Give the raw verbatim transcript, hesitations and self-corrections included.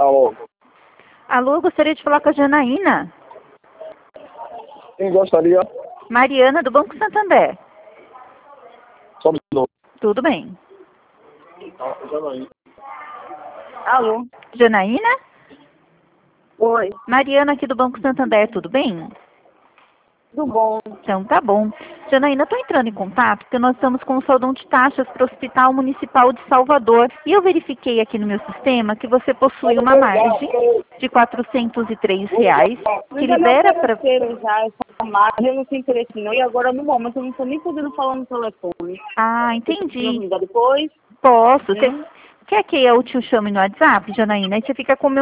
Alô? Alô, eu gostaria de falar com a Janaína. Quem gostaria? Mariana, do Banco Santander. Só um minuto. Tudo bem. Janaína. Alô? Janaína? Oi, Mariana aqui do Banco Santander, tudo bem? tudo bom? Então tá bom. Janaína, estou entrando em contato porque nós estamos com o saldão de taxas para o Hospital Municipal de Salvador. E eu verifiquei aqui no meu sistema que você possui uma margem de quatrocentos e três reais que Já me libera para... ofereceram já essa marca, eu não tenho interesse não. E agora, no momento, eu não estou nem podendo falar no telefone. Ah, Você entendi. ligar depois? Posso. Você Hum? quer que eu te chame no WhatsApp, Janaína? Aí você fica com o meu